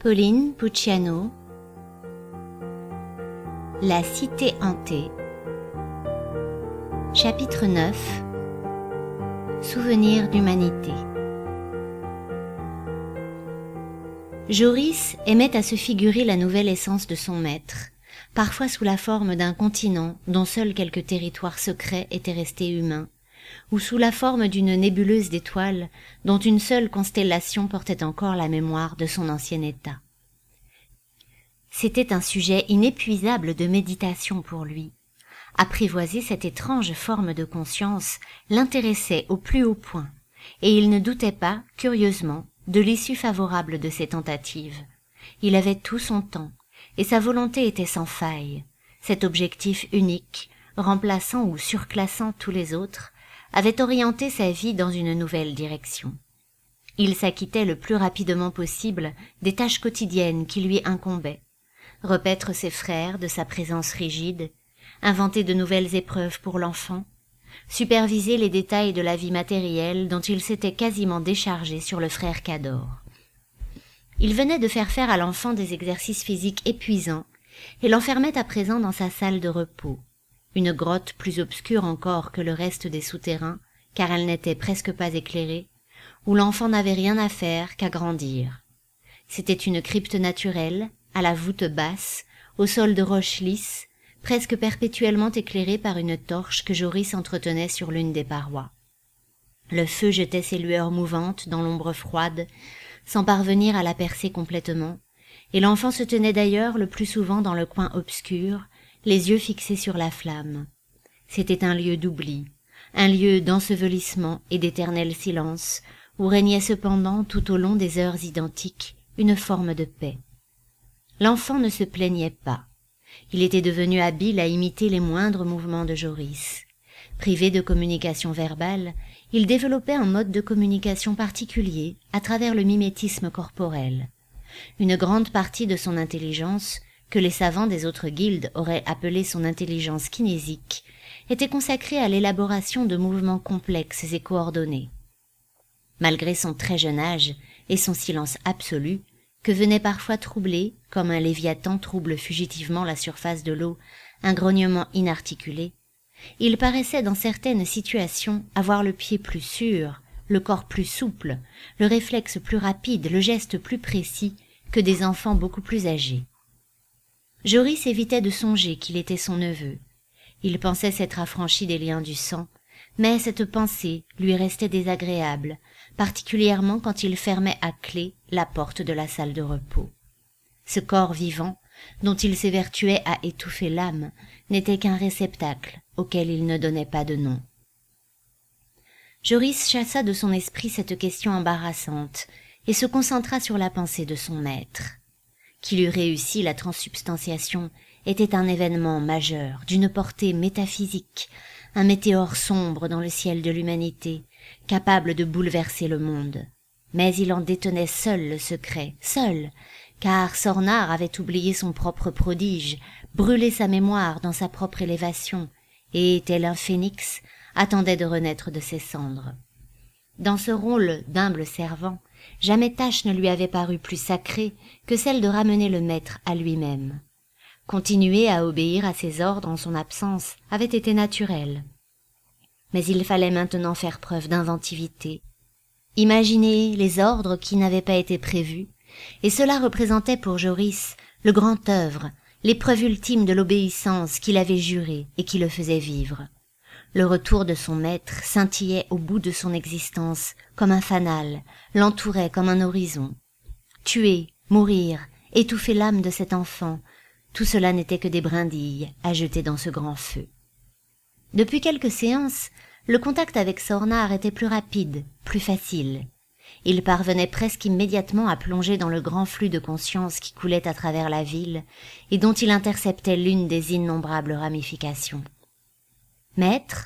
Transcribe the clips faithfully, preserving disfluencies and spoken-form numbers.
Pauline Pucciano, La cité hantée, chapitre neuf, Souvenirs d'humanité. Joris aimait à se figurer la nouvelle essence de son maître, parfois sous la forme d'un continent dont seuls quelques territoires secrets étaient restés humains, ou sous la forme d'une nébuleuse d'étoiles dont une seule constellation portait encore la mémoire de son ancien état. C'était un sujet inépuisable de méditation pour lui. Apprivoiser cette étrange forme de conscience l'intéressait au plus haut point, et il ne doutait pas, curieusement, de l'issue favorable de ses tentatives. Il avait tout son temps, et sa volonté était sans faille. Cet objectif unique, remplaçant ou surclassant tous les autres, avait orienté sa vie dans une nouvelle direction. Il s'acquittait le plus rapidement possible des tâches quotidiennes qui lui incombaient. Repaître ses frères de sa présence rigide, inventer de nouvelles épreuves pour l'enfant, superviser les détails de la vie matérielle dont il s'était quasiment déchargé sur le frère Cador. Il venait de faire faire à l'enfant des exercices physiques épuisants et l'enfermait à présent dans sa salle de repos, une grotte plus obscure encore que le reste des souterrains, car elle n'était presque pas éclairée, où l'enfant n'avait rien à faire qu'à grandir. C'était une crypte naturelle, à la voûte basse, au sol de roches lisses, presque perpétuellement éclairée par une torche que Joris entretenait sur l'une des parois. Le feu jetait ses lueurs mouvantes dans l'ombre froide, sans parvenir à la percer complètement, et l'enfant se tenait d'ailleurs le plus souvent dans le coin obscur, les yeux fixés sur la flamme. C'était un lieu d'oubli, un lieu d'ensevelissement et d'éternel silence, où régnait cependant tout au long des heures identiques une forme de paix. L'enfant ne se plaignait pas. Il était devenu habile à imiter les moindres mouvements de Joris. Privé de communication verbale, il développait un mode de communication particulier à travers le mimétisme corporel. Une grande partie de son intelligence, que les savants des autres guildes auraient appelée son intelligence kinésique, était consacrée à l'élaboration de mouvements complexes et coordonnés. Malgré son très jeune âge et son silence absolu, que venait parfois troubler, comme un léviathan trouble fugitivement la surface de l'eau, un grognement inarticulé, il paraissait dans certaines situations avoir le pied plus sûr, le corps plus souple, le réflexe plus rapide, le geste plus précis que des enfants beaucoup plus âgés. Joris évitait de songer qu'il était son neveu. Il pensait s'être affranchi des liens du sang, mais cette pensée lui restait désagréable, particulièrement quand il fermait à clé la porte de la salle de repos. Ce corps vivant, dont il s'évertuait à étouffer l'âme, n'était qu'un réceptacle auquel il ne donnait pas de nom. Joris chassa de son esprit cette question embarrassante et se concentra sur la pensée de son maître. Qu'il eût réussi la transsubstantiation était un événement majeur, d'une portée métaphysique, un météore sombre dans le ciel de l'humanité, capable de bouleverser le monde. Mais il en détenait seul le secret, seul, car Sornar avait oublié son propre prodige, brûlé sa mémoire dans sa propre élévation, et, tel un phénix, attendait de renaître de ses cendres. Dans ce rôle d'humble servant, jamais tâche ne lui avait paru plus sacrée que celle de ramener le maître à lui-même. Continuer à obéir à ses ordres en son absence avait été naturel. Mais il fallait maintenant faire preuve d'inventivité, imaginer les ordres qui n'avaient pas été prévus, et cela représentait pour Joris le grand œuvre, l'épreuve ultime de l'obéissance qu'il avait jurée et qui le faisait vivre. Le retour de son maître scintillait au bout de son existence comme un fanal, l'entourait comme un horizon. Tuer, mourir, étouffer l'âme de cet enfant, tout cela n'était que des brindilles à jeter dans ce grand feu. Depuis quelques séances, le contact avec Sornar était plus rapide, plus facile. Il parvenait presque immédiatement à plonger dans le grand flux de conscience qui coulait à travers la ville et dont il interceptait l'une des innombrables ramifications. Maître,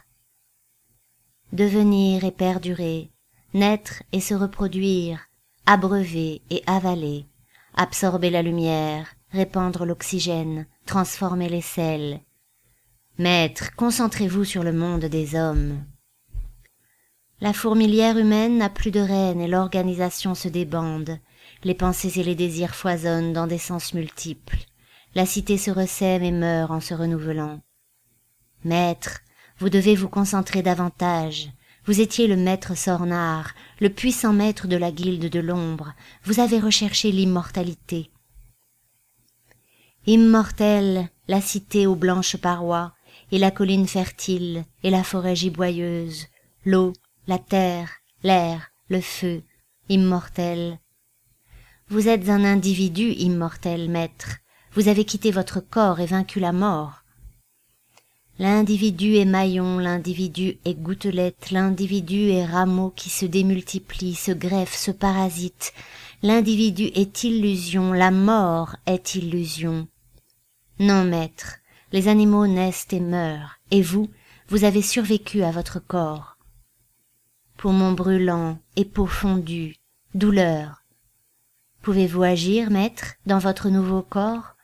devenir et perdurer, naître et se reproduire, abreuver et avaler, absorber la lumière, répandre l'oxygène, transformer les sels. Maître, concentrez-vous sur le monde des hommes. La fourmilière humaine n'a plus de reine et l'organisation se débande. Les pensées et les désirs foisonnent dans des sens multiples. La cité se ressème et meurt en se renouvelant. Maître, vous devez vous concentrer davantage. Vous étiez le maître Sornar, le puissant maître de la guilde de l'ombre. Vous avez recherché l'immortalité. Immortelle, la cité aux blanches parois, et la colline fertile, et la forêt giboyeuse, l'eau, la terre, l'air, le feu, immortel. Vous êtes un individu immortel, maître. Vous avez quitté votre corps et vaincu la mort. L'individu est maillon, l'individu est gouttelette, l'individu est rameau qui se démultiplie, se greffe, se parasite. L'individu est illusion, la mort est illusion. Non, maître, les animaux naissent et meurent, et vous, vous avez survécu à votre corps. Poumons brûlants, épeaux fondus, douleur. Pouvez-vous agir, maître, dans votre nouveau corps?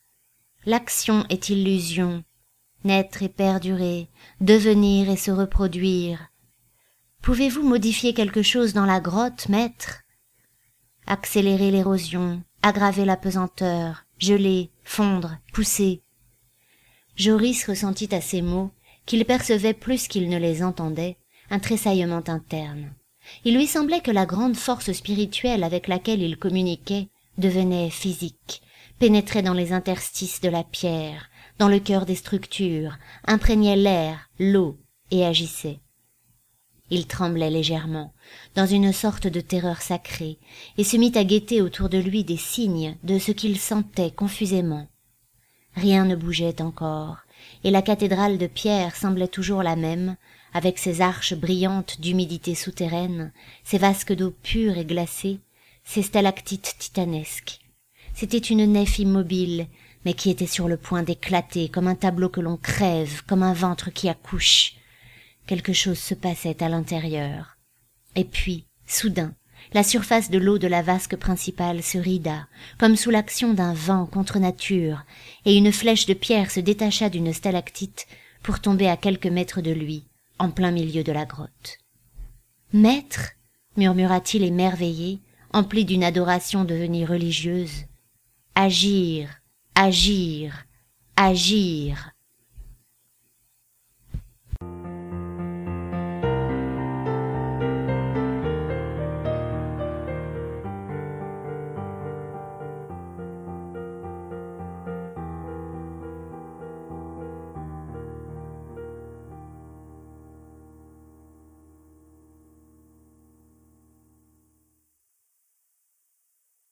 L'action est illusion, naître et perdurer, devenir et se reproduire. Pouvez-vous modifier quelque chose dans la grotte, maître? Accélérer l'érosion, aggraver la pesanteur, geler, fondre, pousser. Joris ressentit à ces mots, qu'il percevait plus qu'il ne les entendait, un tressaillement interne. Il lui semblait que la grande force spirituelle avec laquelle il communiquait devenait physique, pénétrait dans les interstices de la pierre, dans le cœur des structures, imprégnait l'air, l'eau, et agissait. Il tremblait légèrement, dans une sorte de terreur sacrée, et se mit à guetter autour de lui des signes de ce qu'il sentait confusément. Rien ne bougeait encore, et la cathédrale de pierre semblait toujours la même, avec ses arches brillantes d'humidité souterraine, ses vasques d'eau pure et glacée, ses stalactites titanesques. C'était une nef immobile, mais qui était sur le point d'éclater, comme un tableau que l'on crève, comme un ventre qui accouche. Quelque chose se passait à l'intérieur. Et puis, soudain, la surface de l'eau de la vasque principale se rida, comme sous l'action d'un vent contre nature, et une flèche de pierre se détacha d'une stalactite pour tomber à quelques mètres de lui, en plein milieu de la grotte. « Maître » murmura-t-il émerveillé, empli d'une adoration devenue religieuse. « Agir, agir, agir »